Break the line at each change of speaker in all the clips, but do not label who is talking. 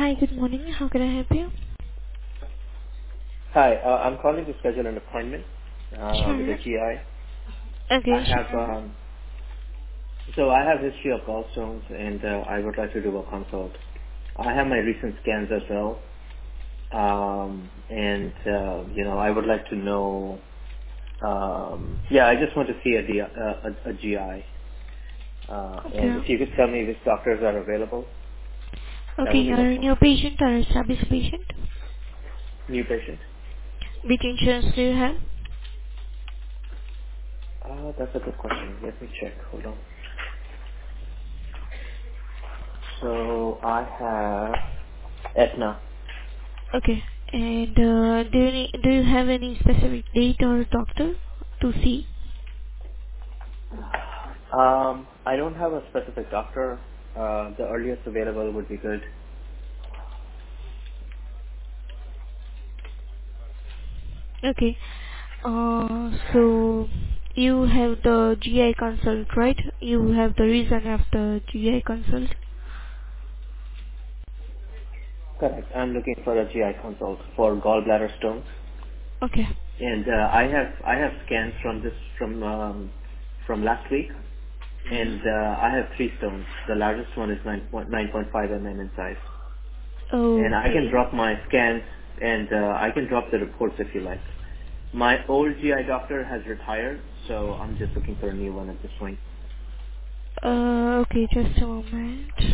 Hi, good morning. How can I help you?
Hi, I'm calling to schedule an appointment with
Sure.
the GI. I
Okay,
have
sure.
I have history of gallstones, and I would like to do a consult. I have my recent scans as well, and I would like to know. I just want to see a GI, and
Okay.
if you could tell me which doctors are available, that
Okay,
would be
you're a
helpful.
new patient or established patient?
New patient?
Which insurance do you have?
That's a good question. Let me check. Hold on. So I have Aetna.
Okay. And do you have any specific date or doctor to see?
I don't have a specific doctor. The earliest available would be good.
Okay. So you have the GI consult, right? You have the reason of the GI consult.
Correct. I'm looking for a GI consult for gallbladder stones,
Okay.
and I have scans from last week, and
Mm-hmm.
I have 3 stones. The largest one is 9.5 mm in size, and I can
Okay.
drop my scans, and I can drop the reports if you like. My old GI doctor has retired, so I'm just looking for a new one at this point.
Okay, just a moment.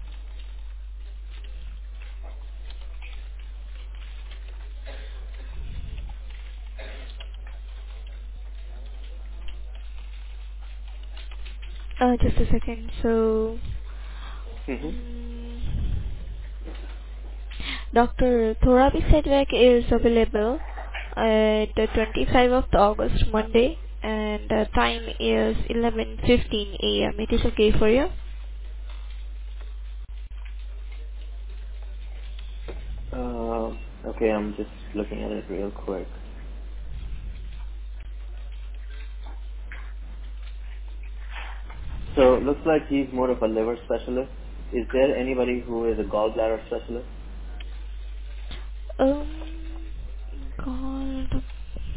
Just a second. So,
Mm-hmm.
mm, Dr. Thorabi Sedgwick is available at the 25th of August, Monday, and the time is 11:15 a.m. It is okay for you?
Okay, I'm just looking at it real quick. So it looks like he's more of a liver specialist. Is there anybody who is a gallbladder specialist?
Um, called.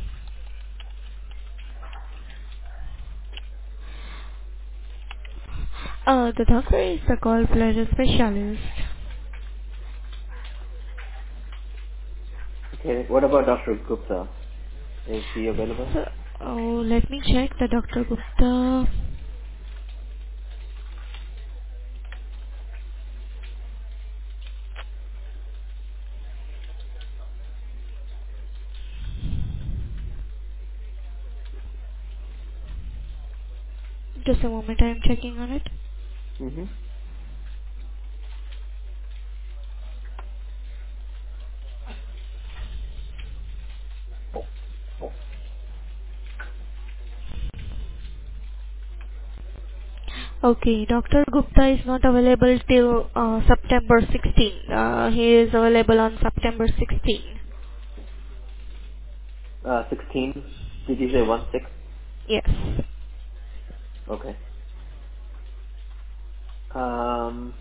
The doctor is a gallbladder specialist.
Okay, what about Dr. Gupta? Is he available?
So, oh, let me check the Dr. Gupta. Just a moment, I am checking on it.
Mm-hmm.
Okay, Dr. Gupta is not available till September 16. He is available on September 16.
16. Did you say 1/6?
Yes.
Okay. Um,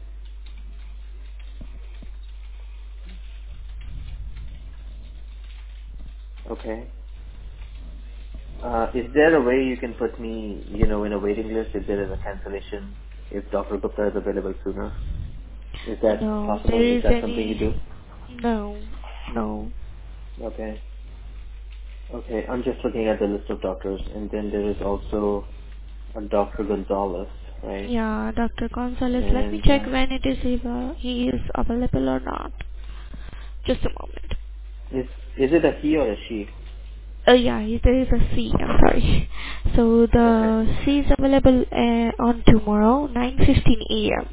okay. Is there a way you can put me, in a waiting list if there is a cancellation, if Dr. Gupta is available sooner? Is that
No, there
possible? Is
is
that something you
any.
do?
No, no.
Okay. Okay, I'm just looking at the list of doctors, and then there is also a Dr. Gonzalez, right?
Yeah, Dr. Gonzalez, let me
And
check when it is he is available or not. Just a moment.
is it a he or a she?
Yeah, there is a C. I'm sorry. So
Okay.
the C is available on tomorrow, 9:15 a.m.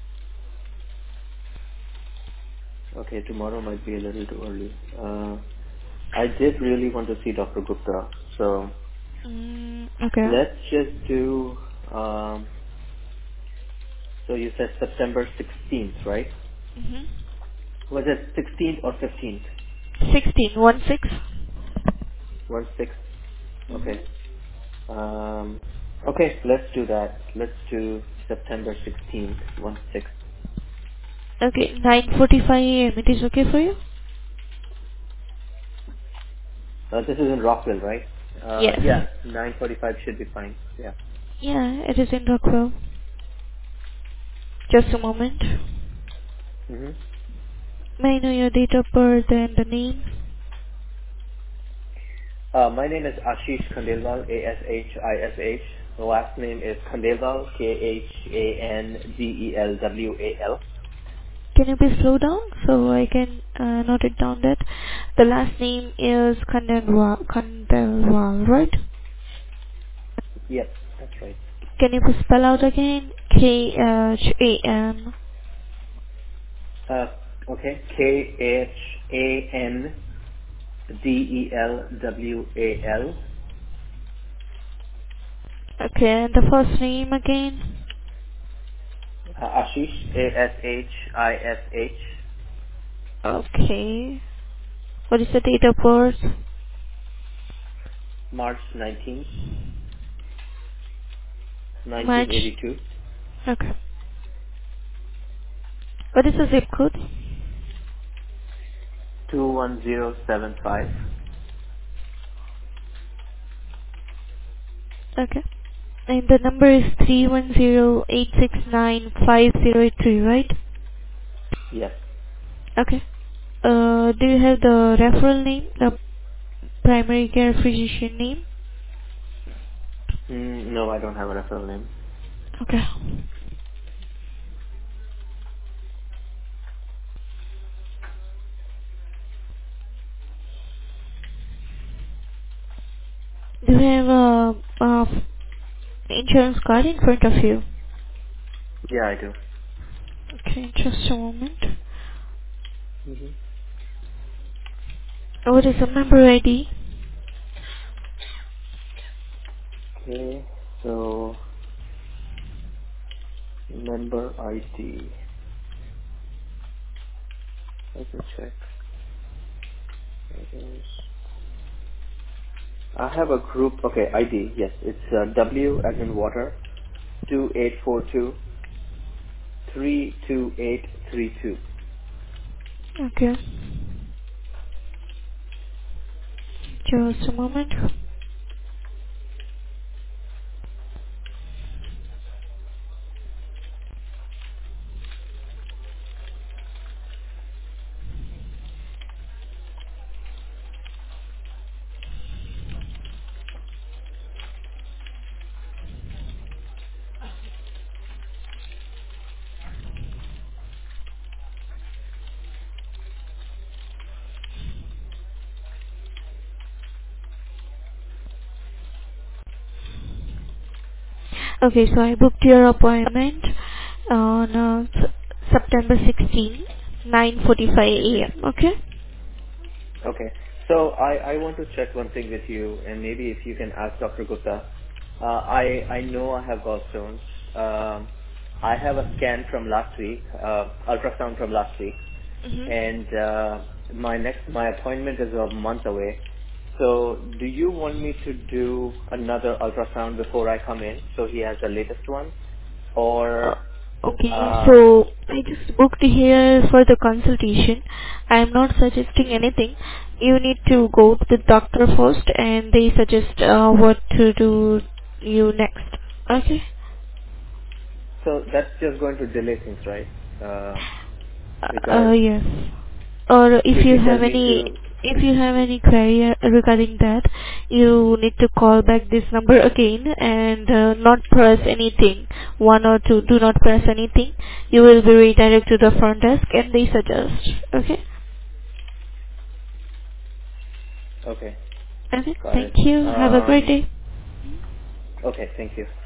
Okay, tomorrow might be a little too early. I did really want to see Dr. Gupta, so
Okay.
let's just do. Um, so you said September 16th, right?
Mm-hmm.
Was it 16th or 15th?
16, 1 6.
1/6.
Mm-hmm.
Okay. Um, okay, let's do that. Let's do September 16th, 1/6.
Okay, 9:45 a.m. It is okay for you?
This is in Rockville, right?
Yes.
Yeah, 9:45 should be fine. Yeah.
Yeah, it is in Rockwell. Just a moment.
Mm-hmm.
May I know your date of birth and the name?
My name is Ashish Khandelwal, Ashish. The last name is Khandelwal, Khandelwal.
Can you please slow down so I can note it down that the last name is Khandelwal, right?
Yep, that's right.
Can you please spell out again? Khan.
Uh, okay, Khandelwal.
Okay, and the first name again?
Ashish, Ashish.
Okay. What is the date of birth?
March 19th,
March.
1982,
Okay. What is the zip code?
21075.
Okay. And the number is 310-869-5083, right?
Yes.
Okay. Do you have the referral name, the primary care physician name?
No, I don't have a referral name.
Okay. Do you have a insurance card in front of you?
Yeah, I do.
Okay, just a moment.
hmm
What is the member ID?
Okay, so member ID. Let me check. It is. I have a group. Okay, ID. Yes, it's W as in water. 2842 32832.
Okay. Just a moment. Okay, so I booked your appointment on September 16, 9:45 a.m. Okay?
Okay. So I want to check one thing with you, and maybe if you can ask Dr. Gupta. I know I have gallstones. I have a scan from last week, ultrasound from last week,
Mm-hmm.
and my appointment is a month away. So do you want me to do another ultrasound before I come in? So he has the latest one, or
Okay,
uh,
so I just booked here for the consultation. I am not suggesting
mhm.
anything. You need to go to the doctor first and they suggest what to do you next. Okay?
So that's just going to delay things, right? Because
Yes. Or
if you tell me to,
if you have any query regarding that, you need to call back this number again and not press anything. One or two, do not press anything. You will be redirected to the front desk and they suggest. Okay?
okay,
Okay.
got
Thank
it.
you. Have a great day.
Okay, thank you.